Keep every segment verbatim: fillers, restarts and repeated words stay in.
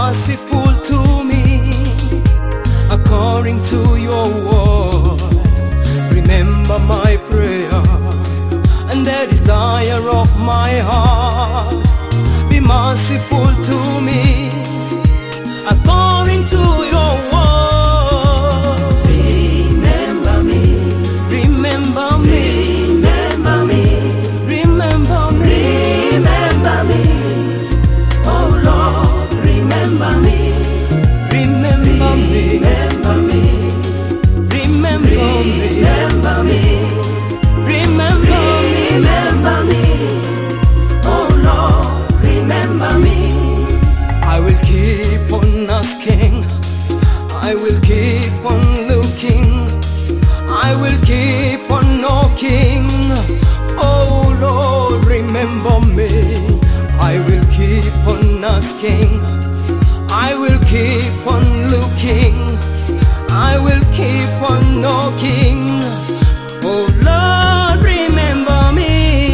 merciful to me, according to your word. Remember my prayer and the desire of my heart. Be merciful to me, according to your word. Remember me, Remember me, remember me, remember me, remember me. Oh Lord, remember me, remember me, remember me, remember me, remember me, remember me. remember me. Oh Lord, remember me. I will keep on asking, I will keep on looking, I will keep on knocking. Oh Lord, remember me. I will keep on asking, I will keep on looking, I will keep on knocking. Oh Lord, remember me.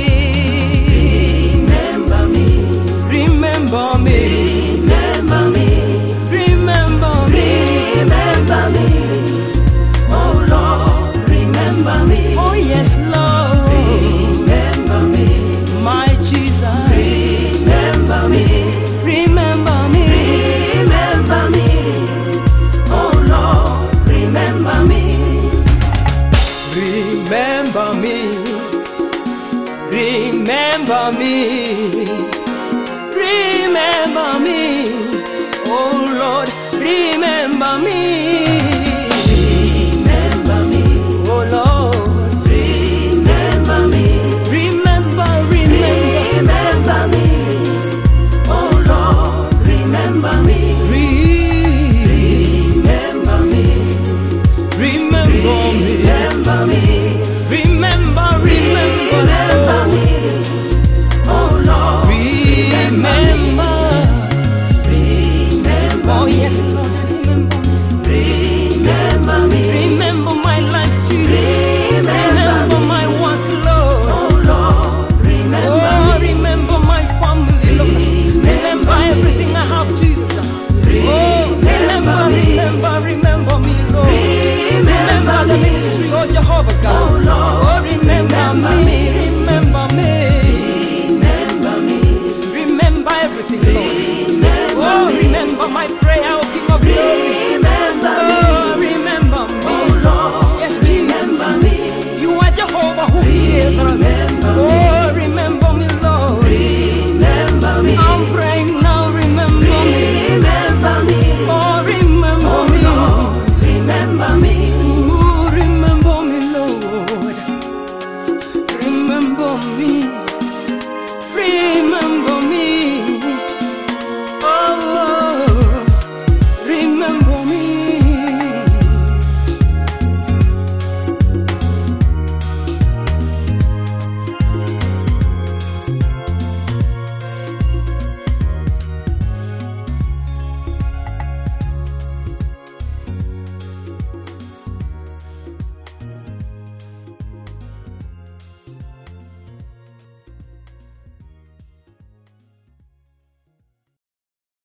Remember me, Remember me, remember me, remember me. remember me. Oh Lord, remember me. Oh yes, Lord, Remember me, my Jesus. remember me, Remember me, remember me. Oh Lord, remember me. remember me, remember me, remember me. Oh Lord, remember me.